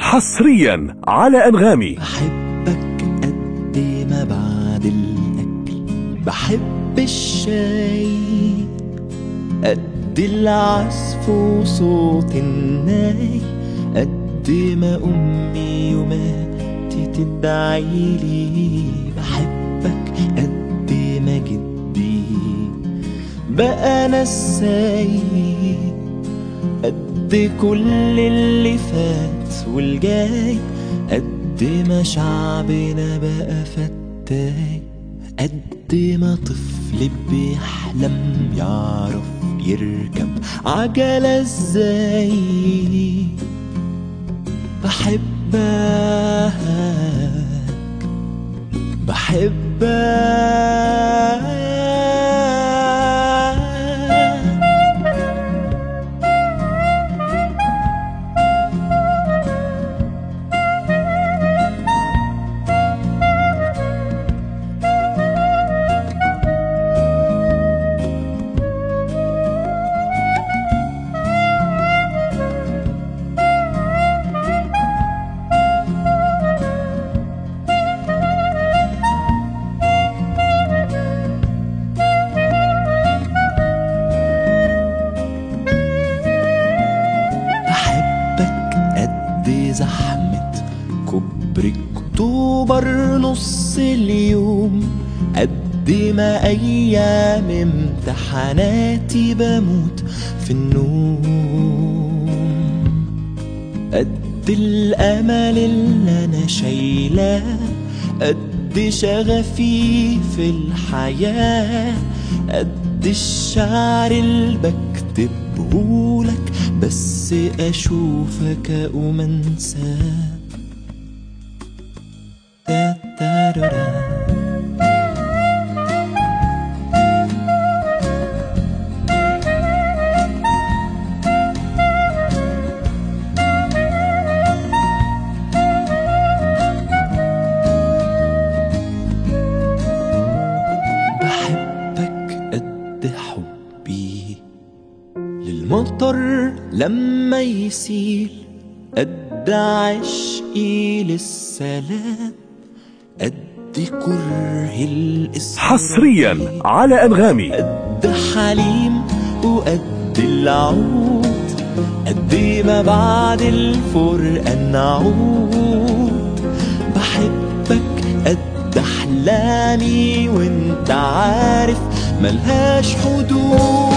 حصريا على أنغامي. بحبك قد ما بعد الأكل بحب الشاي، قد العزف وصوت الناي، قد ما أمي يوماتي تدعيلي. بحبك قد ما جدي بقى نساي، قد كل اللي فات والجاي، قد ما شعبنا بقى فتاي، قد ما طفل بيحلم يعرف يركب عجلة ازاي. بحبك بحبك زحمة كوبري أكتوبر نص اليوم، قد ما أيام امتحاناتي بموت في النوم، قد الأمل اللي أنا شايلاه، قد شغفي في الحياة، قد الشعر اللي بكتبهولك بس أشوفك أقوم أنساك. بحبك قد حبي للمطر لما يسيل، قد عشقي للسلام، قد كره الإسلام. حصريا على أنغامي. قد حليم وقد العود، قد ما بعد الفرقة نعود. بحبك قد أحلامي وانت عارف ملهاش حدود.